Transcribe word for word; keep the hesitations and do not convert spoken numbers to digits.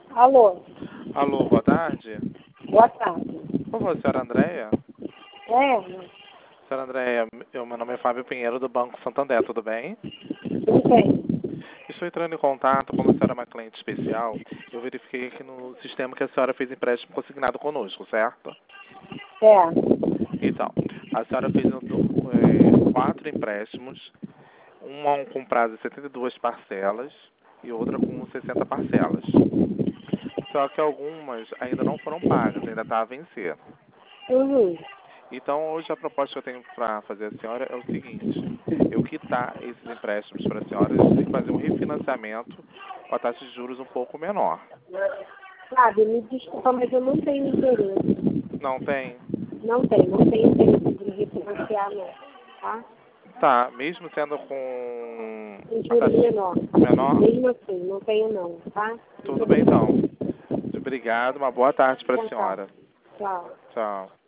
Alô? Alô, boa tarde. Boa tarde. Por favor, senhora Andréia? É, Senhora Andréia, eu, meu nome é Fábio Pinheiro, do Banco Santander, tudo bem? tudo bem. Estou entrando em contato, como a senhora é uma cliente especial, eu verifiquei aqui no sistema que a senhora fez empréstimo consignado conosco, certo? É, Então, a senhora fez um do- é, quatro empréstimos, um com prazo de setenta e duas parcelas e outra com sessenta parcelas. Só que algumas ainda não foram pagas, ainda está a vencer. uhum. Então, hoje a proposta que eu tenho para fazer a senhora é o seguinte: eu quitar esses empréstimos para a senhora e fazer um refinanciamento com a taxa de juros um pouco menor. Sabe, me desculpa, mas eu não tenho interesse. Não tem? Não tenho, não tenho interesse de refinanciar, não. Tá? Tá, mesmo sendo com Um a juro taxa menor. menor, Mesmo assim, não tenho não, tá? Muito tudo bem então. obrigada. Muito obrigado, uma boa tarde para a Então tá. senhora. Tchau. Tchau.